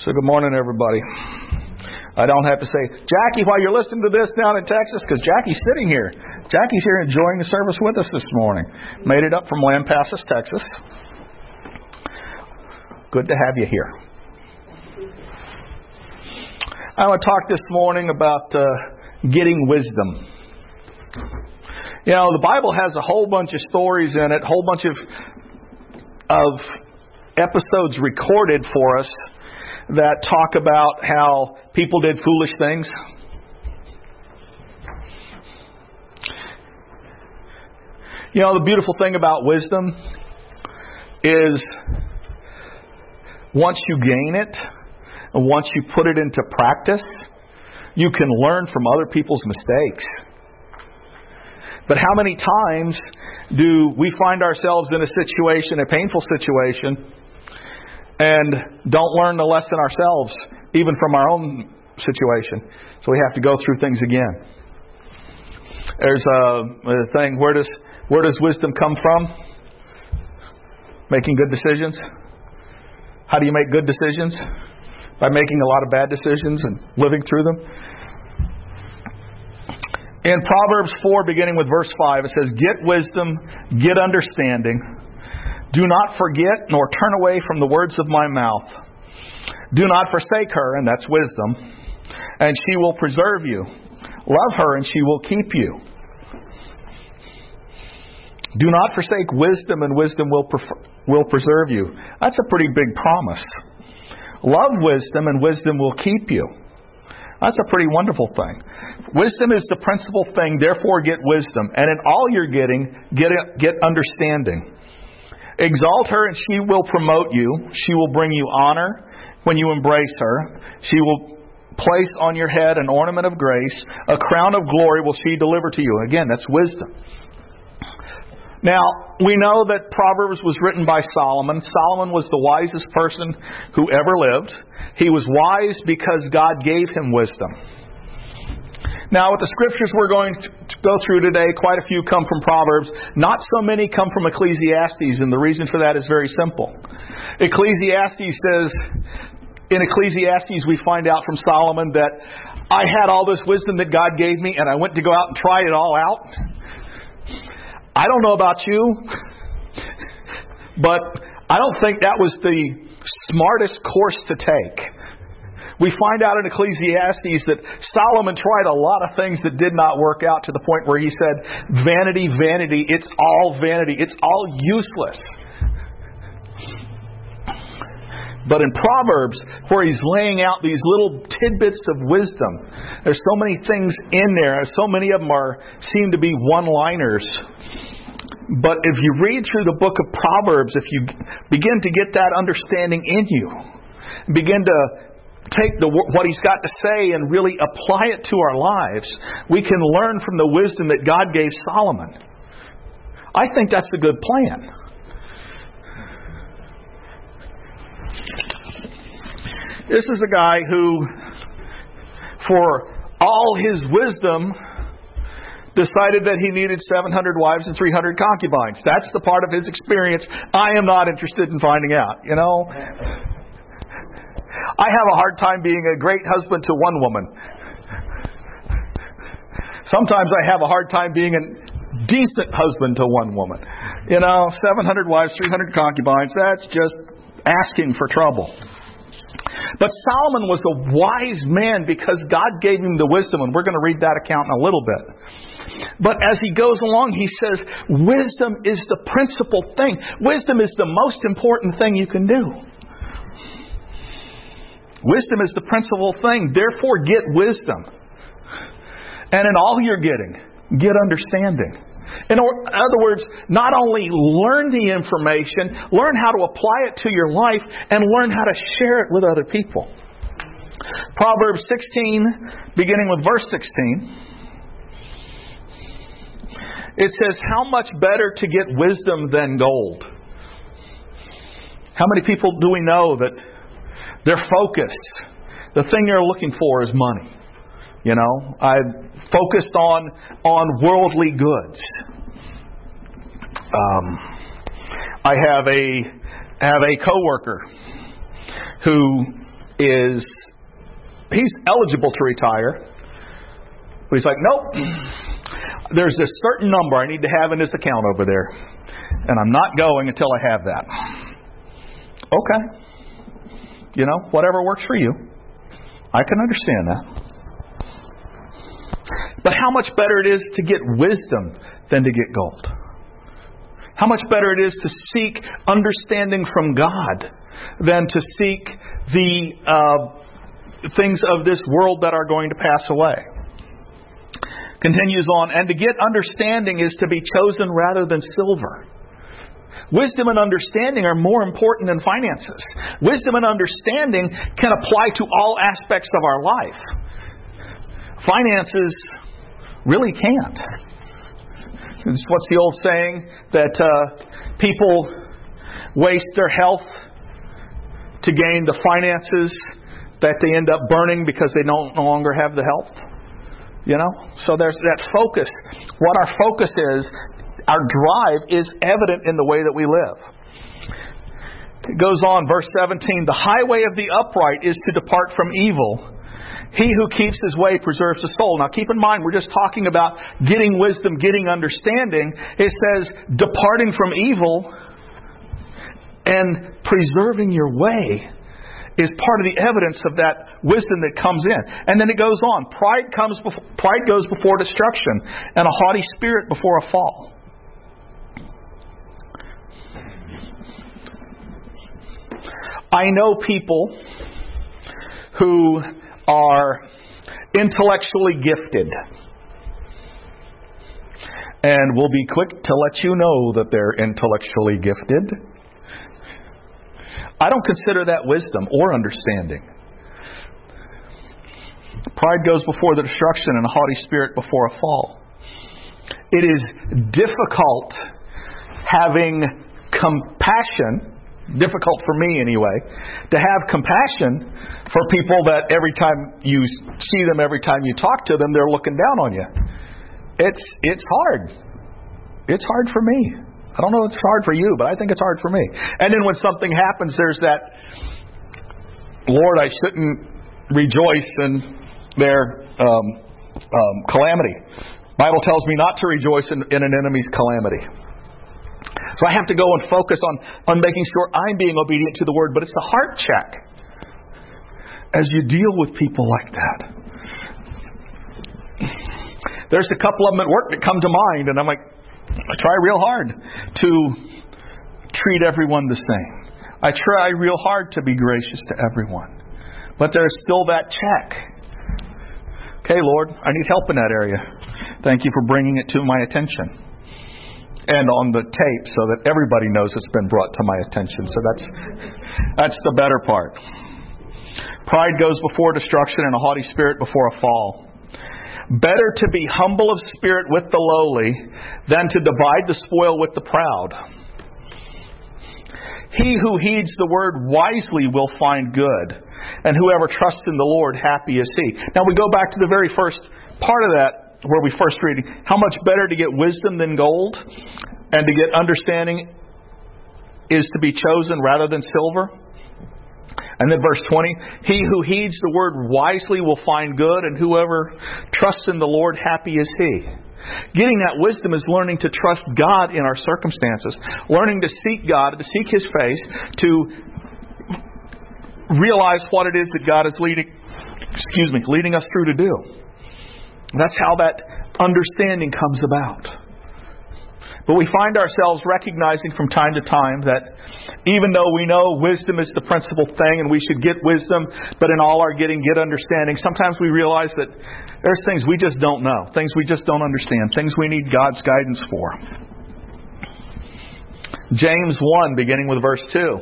So good morning, everybody. I don't have to say, Jackie, while you're listening to this down in Texas, because Jackie's sitting here. Jackie's here enjoying the service with us this morning. Made it up from Lampasas, Texas. Good to have you here. I want to talk this morning about getting wisdom. You know, the Bible has a whole bunch of stories in it, a whole bunch of episodes recorded for us that talk about how people did foolish things. You know, the beautiful thing about wisdom is once you gain it, and once you put it into practice, you can learn from other people's mistakes. But how many times do we find ourselves in a situation, a painful situation, and don't learn the lesson ourselves, even from our own situation? So we have to go through things again. There's a thing, where does wisdom come from? Making good decisions. How do you make good decisions? By making a lot of bad decisions and living through them. In Proverbs 4, beginning with verse 5, it says, "Get wisdom, get understanding. Do not forget nor turn away from the words of my mouth. Do not forsake her," and that's wisdom, "and she will preserve you. Love her, and she will keep you. Do not forsake wisdom, and wisdom will preserve you." That's a pretty big promise. Love wisdom, and wisdom will keep you. That's a pretty wonderful thing. Wisdom is the principal thing, therefore get wisdom. And in all you're getting, get understanding. Exalt her, and she will promote you. She will bring you honor when you embrace her. She will place on your head an ornament of grace. A crown of glory will she deliver to you. Again, that's wisdom. Now, we know that Proverbs was written by Solomon. Solomon was the wisest person who ever lived. He was wise because God gave him wisdom. Now, with the scriptures we're going to go through today, quite a few come from Proverbs. Not so many come from Ecclesiastes, and the reason for that is very simple. Ecclesiastes says, in Ecclesiastes we find out from Solomon that I had all this wisdom that God gave me, and I went to go out and try it all out. I don't know about you, but I don't think that was the smartest course to take. We find out in Ecclesiastes that Solomon tried a lot of things that did not work out, to the point where he said, "Vanity, vanity, it's all vanity. It's all useless." But in Proverbs, where he's laying out these little tidbits of wisdom, there's so many things in there. So many of them seem to be one-liners. But if you read through the book of Proverbs, if you begin to get that understanding in you, begin to take what he's got to say and really apply it to our lives, we can learn from the wisdom that God gave Solomon. I think that's a good plan. This is a guy who, for all his wisdom, decided that he needed 700 wives and 300 concubines. That's the part of his experience I am not interested in finding out. You know, I have a hard time being a great husband to one woman. Sometimes I have a hard time being a decent husband to one woman. You know, 700 wives, 300 concubines, that's just asking for trouble. But Solomon was a wise man because God gave him the wisdom, and we're going to read that account in a little bit. But as he goes along, he says, wisdom is the principal thing. Wisdom is the most important thing you can do. Wisdom is the principal thing. Therefore, get wisdom. And in all you're getting, get understanding. In other words, not only learn the information, learn how to apply it to your life, and learn how to share it with other people. Proverbs 16, beginning with verse 16. It says, "How much better to get wisdom than gold?" How many people do we know that they're focused? The thing they're looking for is money. You know, I'm focused on worldly goods. I have a coworker who he's eligible to retire. But he's like, nope, there's this certain number I need to have in this account over there. And I'm not going until I have that. Okay. Whatever works for you. I can understand that. But how much better it is to get wisdom than to get gold. How much better it is to seek understanding from God than to seek the things of this world that are going to pass away. Continues on, and to get understanding is to be chosen rather than silver. Wisdom and understanding are more important than finances. Wisdom and understanding can apply to all aspects of our life. Finances really can't. What's the old saying? That people waste their health to gain the finances that they end up burning because they no longer have the health. So there's that focus. What our focus is, our drive is evident in the way that we live. It goes on, verse 17, the highway of the upright is to depart from evil. He who keeps his way preserves his soul. Now keep in mind, we're just talking about getting wisdom, getting understanding. It says departing from evil and preserving your way is part of the evidence of that wisdom that comes in. And then it goes on. Pride goes before destruction, and a haughty spirit before a fall. I know people who are intellectually gifted, and will be quick to let you know that they're intellectually gifted. I don't consider that wisdom or understanding. Pride goes before the destruction, and a haughty spirit before a fall. It is difficult having compassion, difficult for me anyway, to have compassion for people that every time you see them, every time you talk to them, they're looking down on you. It's hard. It's hard for me. I don't know if it's hard for you, but I think it's hard for me. And then when something happens, there's that, Lord, I shouldn't rejoice in their calamity. The Bible tells me not to rejoice in an enemy's calamity. So I have to go and focus on making sure I'm being obedient to the Word. But it's a heart check as you deal with people like that. There's a couple of them at work that come to mind, and I'm like, I try real hard to treat everyone the same. I try real hard to be gracious to everyone. But there's still that check. Okay, Lord, I need help in that area. Thank you for bringing it to my attention. And on the tape so that everybody knows it's been brought to my attention. So that's the better part. Pride goes before destruction, and a haughty spirit before a fall. Better to be humble of spirit with the lowly than to divide the spoil with the proud. He who heeds the word wisely will find good, and whoever trusts in the Lord, happy is he. Now we go back to the very first part of that, where we first read, how much better to get wisdom than gold, and to get understanding is to be chosen rather than silver. And then verse 20, he who heeds the word wisely will find good, and whoever trusts in the Lord, happy is he. Getting that wisdom is learning to trust God in our circumstances, learning to seek God, to seek His face, to realize what it is that God is leading us through to do. That's how that understanding comes about. But we find ourselves recognizing from time to time that even though we know wisdom is the principal thing and we should get wisdom, but in all our getting, get understanding, sometimes we realize that there's things we just don't know, things we just don't understand, things we need God's guidance for. James 1, beginning with verse 2,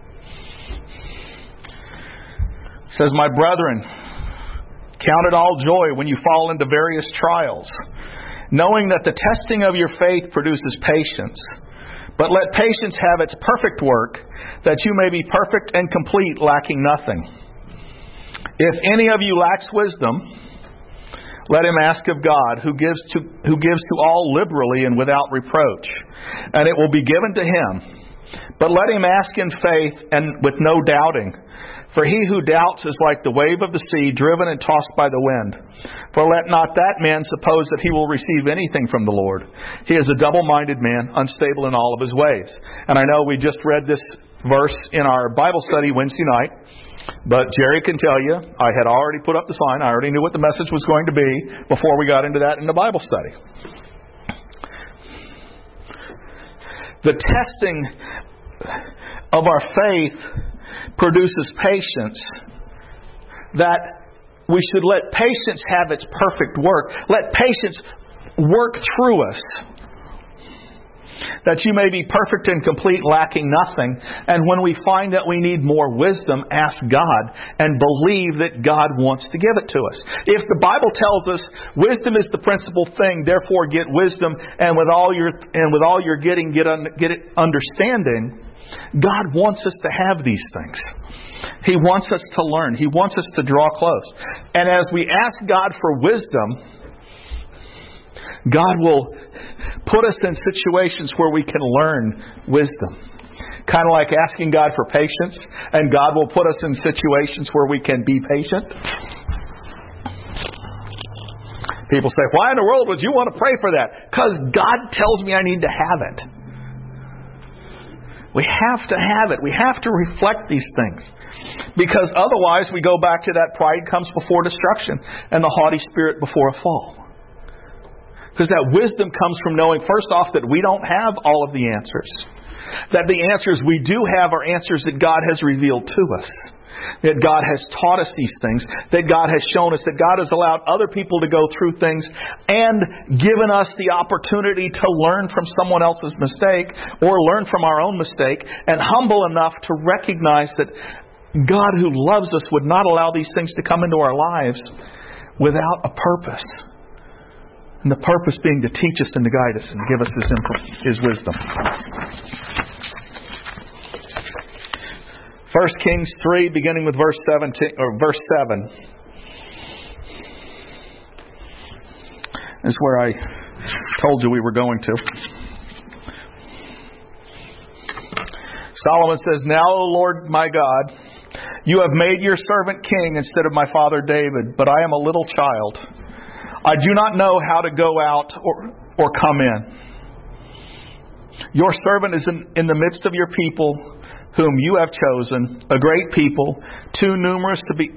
says, my brethren, count it all joy when you fall into various trials, knowing that the testing of your faith produces patience. But let patience have its perfect work, that you may be perfect and complete, lacking nothing. If any of you lacks wisdom, let him ask of God, who gives to all liberally and without reproach, and it will be given to him. But let him ask in faith and with no doubting. For he who doubts is like the wave of the sea, driven and tossed by the wind. For let not that man suppose that he will receive anything from the Lord. He is a double-minded man, unstable in all of his ways. And I know we just read this verse in our Bible study Wednesday night. But Jerry can tell you, I had already put up the sign. I already knew what the message was going to be before we got into that in the Bible study. The testing of our faith produces patience, that we should let patience have its perfect work. Let patience work through us, that you may be perfect and complete, lacking nothing. And when we find that we need more wisdom, ask God and believe that God wants to give it to us. If the Bible tells us wisdom is the principal thing, therefore get wisdom, and with all you're getting, get understanding. God wants us to have these things. He wants us to learn. He wants us to draw close. And as we ask God for wisdom, God will put us in situations where we can learn wisdom. Kind of like asking God for patience, and God will put us in situations where we can be patient. People say, why in the world would you want to pray for that? Because God tells me I need to have it. We have to have it. We have to reflect these things. Because otherwise we go back to that pride comes before destruction and the haughty spirit before a fall. Because that wisdom comes from knowing, first off, that we don't have all of the answers. That the answers we do have are answers that God has revealed to us. That God has taught us these things. That God has shown us. That God has allowed other people to go through things and given us the opportunity to learn from someone else's mistake or learn from our own mistake, and humble enough to recognize that God who loves us would not allow these things to come into our lives without a purpose. And the purpose being to teach us and to guide us and give us His wisdom. 1 Kings 3, beginning with verse 7, is where I told you we were going to. Solomon says, Now, O Lord my God, you have made your servant king instead of my father David, but I am a little child. I do not know how to go out or come in. Your servant is in the midst of your people, whom you have chosen, a great people, too numerous to be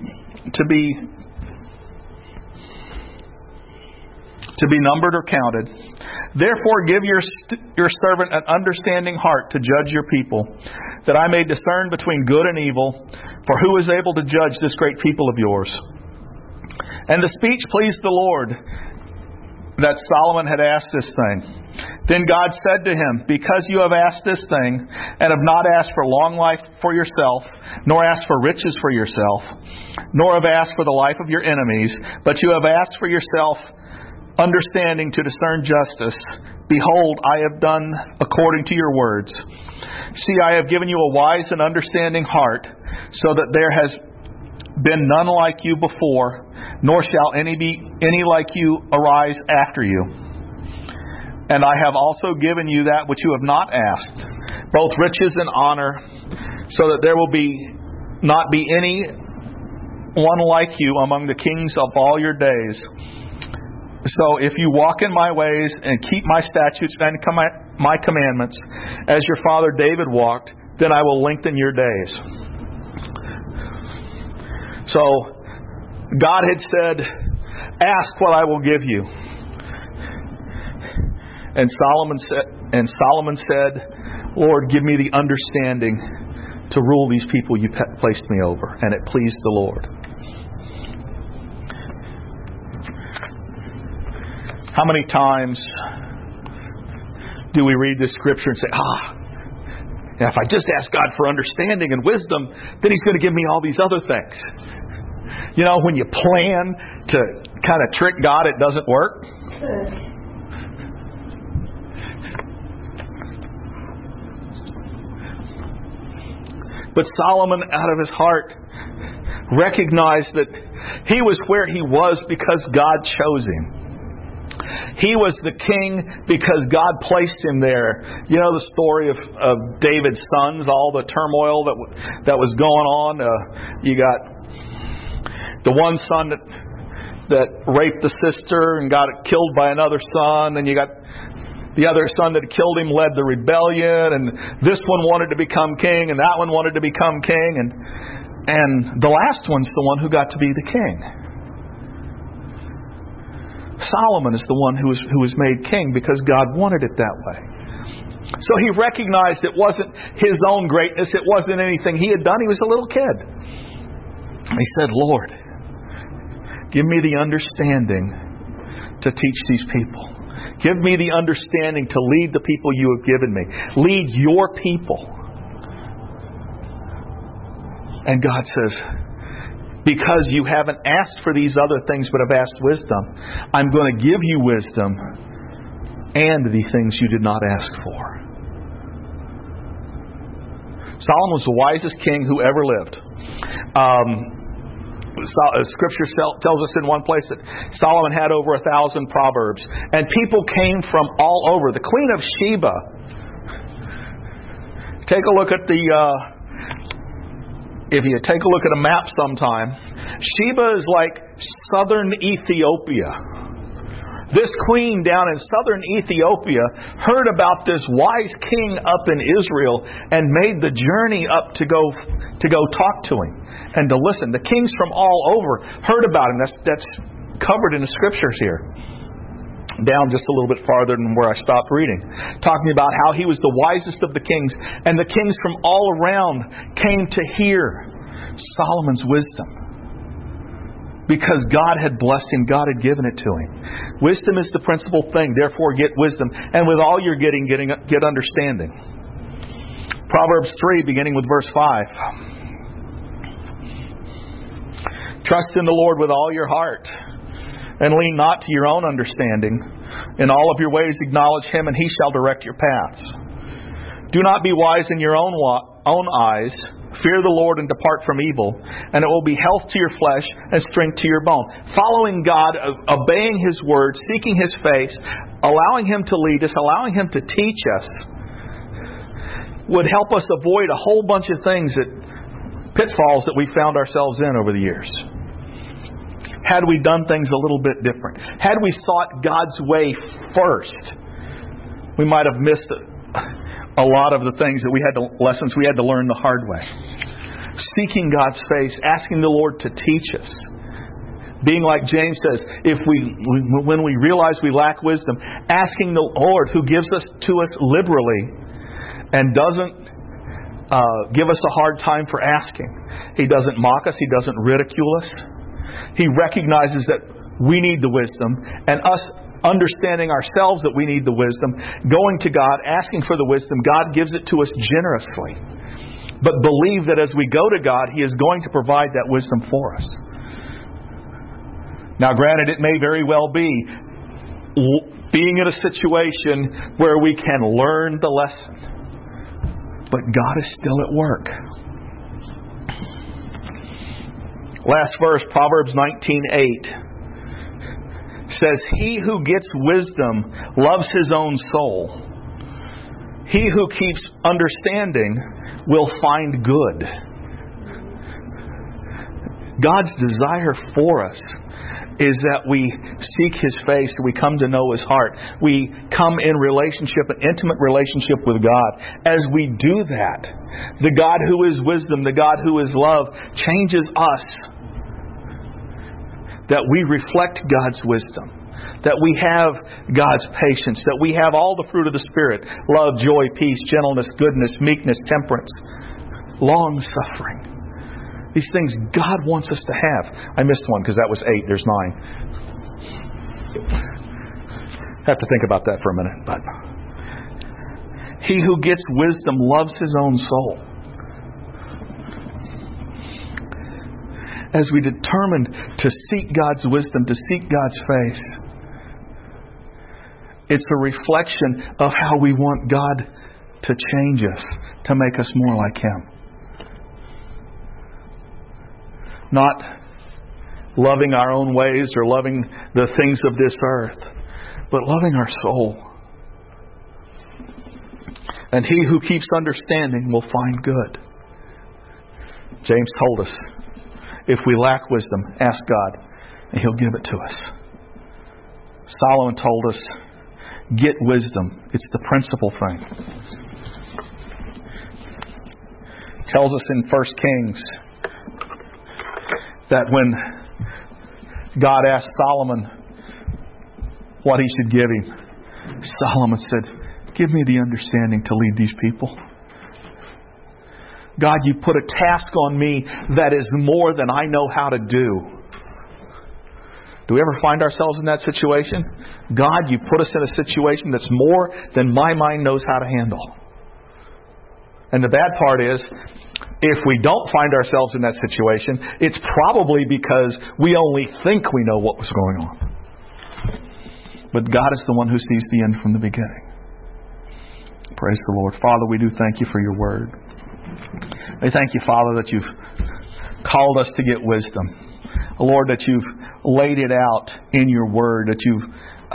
numbered or counted. Therefore give your servant an understanding heart to judge your people, that I may discern between good and evil. For who is able to judge this great people of yours? And the speech pleased the Lord, that Solomon had asked this thing. Then God said to him, Because you have asked this thing, and have not asked for long life for yourself, nor asked for riches for yourself, nor have asked for the life of your enemies, but you have asked for yourself understanding to discern justice, behold, I have done according to your words. See, I have given you a wise and understanding heart, so that there has been none like you before, nor shall any like you arise after you. And I have also given you that which you have not asked, both riches and honor, so that there will not be any one like you among the kings of all your days. So if you walk in my ways and keep my statutes and my commandments, as your father David walked, then I will lengthen your days. So God had said, ask what I will give you. And Solomon said, Lord, give me the understanding to rule these people you placed me over. And it pleased the Lord. How many times do we read this scripture and say, if I just ask God for understanding and wisdom, then He's going to give me all these other things. You know, when you plan to kind of trick God, it doesn't work. But Solomon, out of his heart, recognized that he was where he was because God chose him. He was the king because God placed him there. You know the story of David's sons, all the turmoil that was going on. You got the one son that raped the sister and got killed by another son, and you got the other son that killed him led the rebellion, and this one wanted to become king, and that one wanted to become king, and the last one's the one who got to be the king. Solomon is the one who was made king because God wanted it that way. So he recognized it wasn't his own greatness, it wasn't anything he had done. He was a little kid. He said, Lord, give me the understanding to teach these people. Give me the understanding to lead the people you have given me. Lead your people. And God says, because you haven't asked for these other things but have asked wisdom, I'm going to give you wisdom and the things you did not ask for. Solomon was the wisest king who ever lived. Scripture tells us in one place that Solomon had over 1,000 proverbs, and people came from all over. The Queen of Sheba. Take a look at if you take a look at a map sometime, Sheba is like southern Ethiopia. This queen down in southern Ethiopia heard about this wise king up in Israel and made the journey up to go talk to him and to listen. The kings from all over heard about him. That's covered in the Scriptures here. Down just a little bit farther than where I stopped reading. Talking about how he was the wisest of the kings. And the kings from all around came to hear Solomon's wisdom. Because God had blessed him. God had given it to him. Wisdom is the principal thing. Therefore get wisdom. And with all you're getting get understanding. Proverbs 3 beginning with verse 5. Trust in the Lord with all your heart, and lean not to your own understanding. In all of your ways acknowledge Him, and He shall direct your paths. Do not be wise in your own eyes. Fear the Lord and depart from evil, and it will be health to your flesh and strength to your bone. Following God, obeying His word, seeking His face, allowing Him to lead us, allowing Him to teach us, would help us avoid a whole bunch of things, pitfalls that we found ourselves in over the years. Had we done things a little bit different, had we sought God's way first, we might have missed a lot of the things that lessons we had to learn the hard way. Seeking God's face, asking the Lord to teach us. Being like James says, when we realize we lack wisdom, asking the Lord who gives us to us liberally and doesn't give us a hard time for asking. He doesn't mock us. He doesn't ridicule us. He recognizes that we need the wisdom, and us understanding ourselves that we need the wisdom, going to God, asking for the wisdom, God gives it to us generously. But believe that as we go to God, He is going to provide that wisdom for us. Now granted, it may very well be being in a situation where we can learn the lesson. But God is still at work. Last verse, Proverbs 19:8 says, He who gets wisdom loves his own soul. He who keeps understanding will find good. God's desire for us is that we seek His face, we come to know His heart. We come in relationship, an intimate relationship with God. As we do that, the God who is wisdom, the God who is love, changes us. That we reflect God's wisdom. That we have God's patience. That we have all the fruit of the Spirit. Love, joy, peace, gentleness, goodness, meekness, temperance, long-suffering. These things God wants us to have. I missed one because that was 8. There's 9. Have to think about that for a minute. But he who gets wisdom loves his own soul. As we determine to seek God's wisdom, to seek God's face, it's a reflection of how we want God to change us, to make us more like Him. Not loving our own ways or loving the things of this earth, but loving our soul. And he who keeps understanding will find good. James told us, if we lack wisdom, ask God, and He'll give it to us. Solomon told us, get wisdom. It's the principal thing. Tells us in 1 Kings that when God asked Solomon what he should give him, Solomon said, give me the understanding to lead these people. God, you put a task on me that is more than I know how to do. Do we ever find ourselves in that situation? God, you put us in a situation that's more than my mind knows how to handle. And the bad part is, if we don't find ourselves in that situation, it's probably because we only think we know what was going on. But God is the one who sees the end from the beginning. Praise the Lord. Father, we do thank you for your word. I thank you, Father, that you've called us to get wisdom. Lord, that you've laid it out in your word, that you've,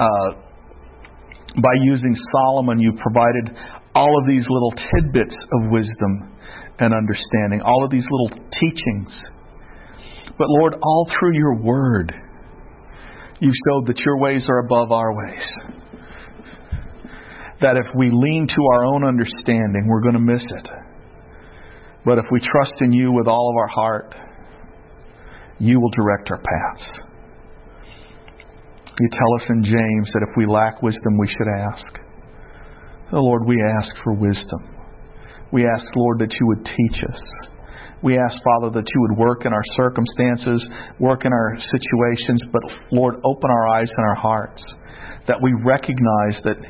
by using Solomon, you provided all of these little tidbits of wisdom and understanding, all of these little teachings. But Lord, all through your word, you showed that your ways are above our ways. That if we lean to our own understanding, we're going to miss it. But if we trust in you with all of our heart, you will direct our paths. You tell us in James that if we lack wisdom, we should ask. Oh Lord, we ask for wisdom. We ask, Lord, that you would teach us. We ask, Father, that you would work in our circumstances, work in our situations, but Lord, open our eyes and our hearts, that we recognize that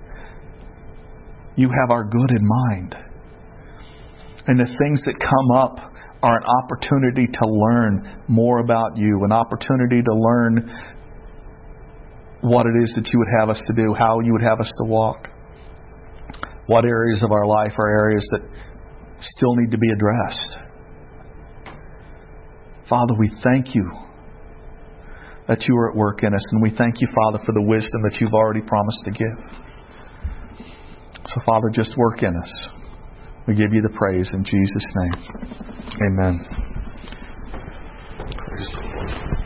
you have our good in mind. And the things that come up are an opportunity to learn more about you, an opportunity to learn what it is that you would have us to do, how you would have us to walk. What areas of our life are areas that still need to be addressed. Father, we thank you that you are at work in us, and we thank you, Father, for the wisdom that you've already promised to give. So, Father, just work in us. We give you the praise in Jesus' name. Amen. Praise the Lord.